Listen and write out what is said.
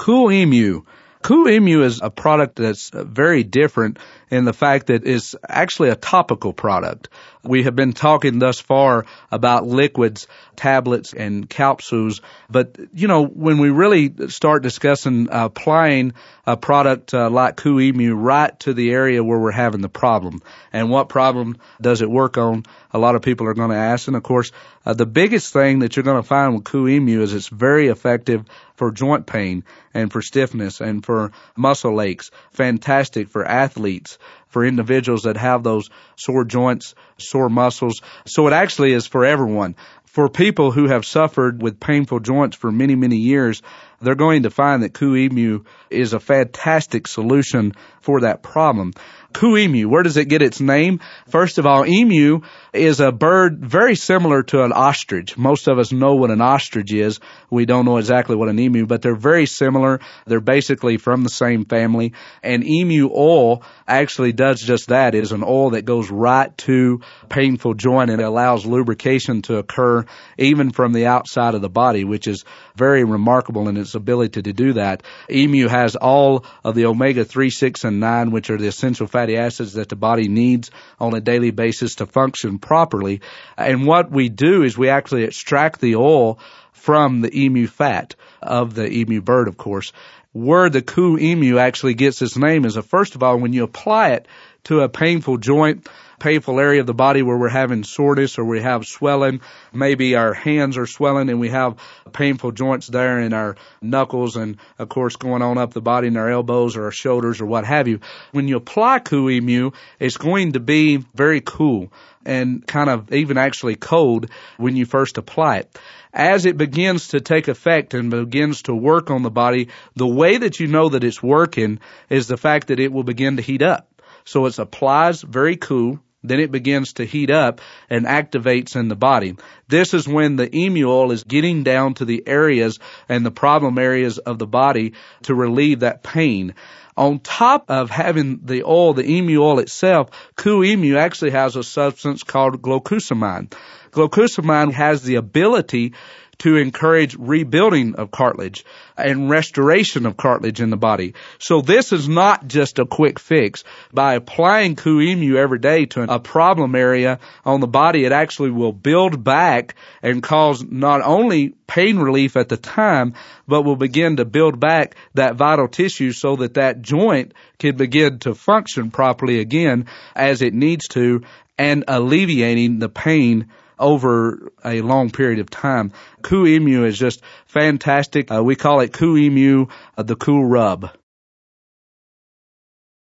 Cool Emu. Cool Emu is a product that's very different in the fact that it's actually a topical product. We have been talking thus far about liquids, tablets, and capsules, but, when we really start discussing applying a product like Cool Emu right to the area where we're having the problem, and what problem does it work on, a lot of people are going to ask. And, of course, the biggest thing that you're going to find with Cool Emu is it's very effective for joint pain and for stiffness and for muscle aches, fantastic for athletes, for individuals that have those sore joints, sore muscles. So it actually is for everyone. For people who have suffered with painful joints for many, many years, they're going to find that Cool Emu is a fantastic solution for that problem. Cool Emu, where does it get its name? First of all, emu is a bird very similar to an ostrich. Most of us know what an ostrich is. We don't know exactly what an emu, but they're very similar. They're basically from the same family. And emu oil actually does just that. It is an oil that goes right to painful joint and it allows lubrication to occur even from the outside of the body, which is very remarkable in its ability to do that. Emu has all of the omega-3, 6, and 9, which are the essential fatty acids that the body needs on a daily basis to function properly. And what we do is we actually extract the oil from the emu fat of the emu bird, of course. Where the Cool Emu actually gets its name is, first of all, when you apply it to a painful joint, painful area of the body where we're having soreness or we have swelling, maybe our hands are swelling and we have painful joints there in our knuckles and, of course, going on up the body in our elbows or our shoulders or what have you. When you apply Cool Emu, it's going to be very cool and kind of even actually cold when you first apply it. As it begins to take effect and begins to work on the body, the way that you know that it's working is the fact that it will begin to heat up. So it applies very cool, then it begins to heat up and activates in the body. This is when the emu oil is getting down to the areas and the problem areas of the body to relieve that pain. On top of having the oil, the emu oil itself, Cool Emu actually has a substance called glucosamine. Glucosamine has the ability to encourage rebuilding of cartilage and restoration of cartilage in the body. So this is not just a quick fix. By applying Cool Emu every day to a problem area on the body, it actually will build back and cause not only pain relief at the time, but will begin to build back that vital tissue so that that joint can begin to function properly again as it needs to, and alleviating the pain over a long period of time. Cool Emu is just fantastic. We call it Cool Emu, the cool rub.